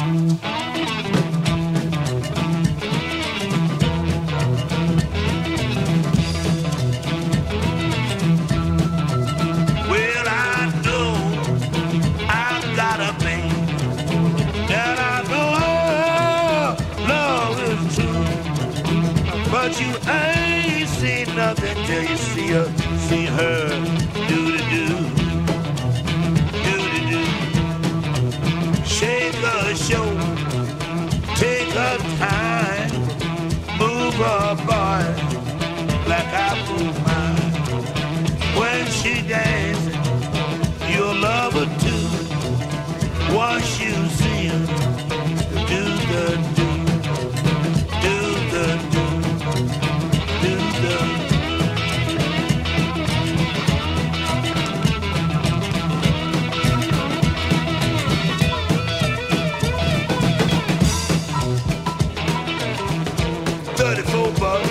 Well, I know I've got a man, and I know love is true. But you ain't seen nothing till you see her do-do-do, do-do-do. Shake her shoulder, take her time, move her body like I move mine. When she dances, you'll love her too. Once you see her, do the do, do the do, do the. $34,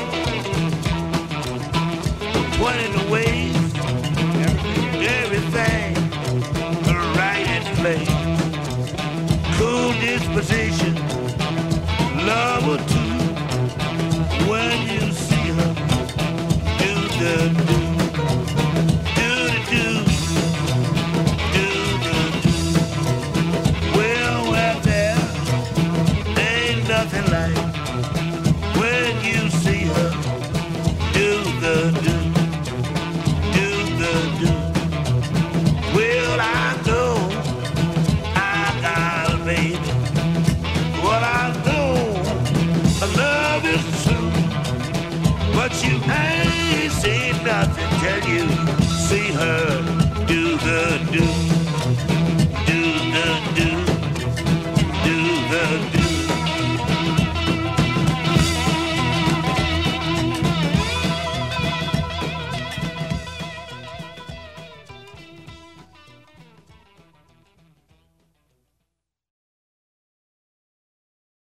20 in the waist, everything right in place. Cool disposition, love her too. When you see her, do the do, do the do, do the do. Well, there ain't nothing like when you see her, do the do, do the do. Well, I know I got a baby.